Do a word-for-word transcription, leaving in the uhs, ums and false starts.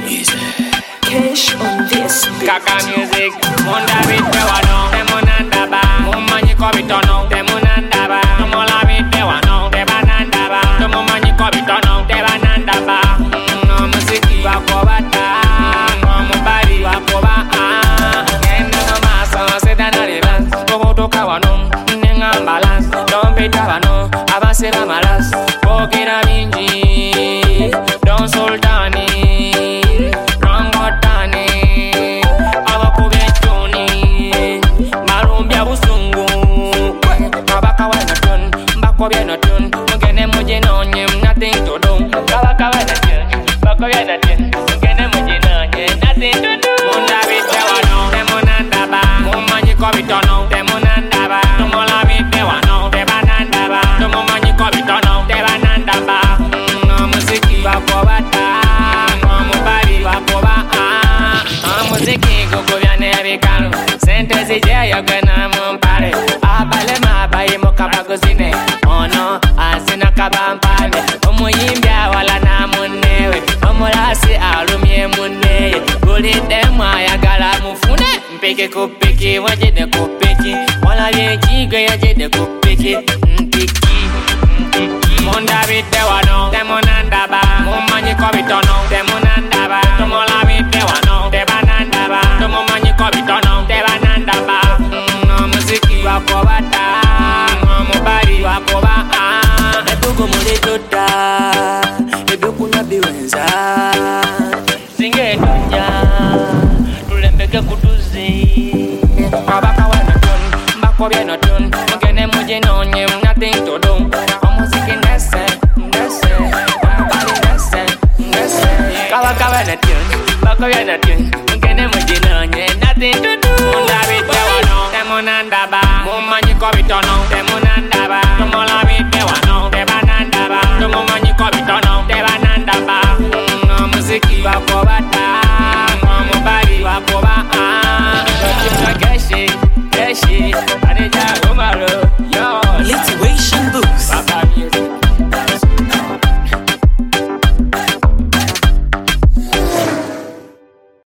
Cash on this Kaka music, munda bite wano, demonanda ba, mumanyi kobitono, demonanda ba, tumola bite wano, debananda ba, tumumanyi kobitono, debananda ba. Musiki wako bata, mubali wako ba, enda no maso, sedana rivans, toka wano, nenga balance, don't be tabano, abasera malas, pokira minji, don sultani. Nothing to do. Kawa kawa na tune, bako ya na tune. Ngene mujino nye, nothing to do. Munda bite wano, demonanda ba. Mumanyi kobitono, demonanda ba. Tumola bite wano, debananda ba. Tumumanyi kobitono, debananda ba. Musiki wako bata, mubali wako ba. Musiki kukubyane bikalu, sente zijeyo kwena mumpare. Abale mabayi mukabaguzine, ono asina kabampane. Omuyimbya wala na munewe, omulasi alumye muneye. Gulide mwayagala mufune, mpiki kupiki wajide kupiki. Wala yejigo yajide kupiki, mpiki, mpiki. Munda bite wano, demonanda ba. Mumanyi kobitono, demonanda ba. Tumola bite wano, debananda ba. Tumumanyi kobitono, debananda ba. Musiki wako bata, mubali wako ba. Ebugo muli tota, ebugo na biwenza. Singe dunya, tulembeke kutuzi. Kabaka wana tun, mbako bieno tun. Mugene mujino nye, nothing to do. Omuziki nese, nese, omubali nese, nese. Kabaka wana tun, mbako bieno tun. Mugene mujino nye, nothing to do. Munda bite wano, demonanda ba. Mumanyi kobitono, demonanda ba. Tumola bite wano, debananda ba. Tumumanyi kobitono, debananda ba. Musiki wako bata, mubali wako ba. Keshi, keshi, anija umaro, yo. Lituation book.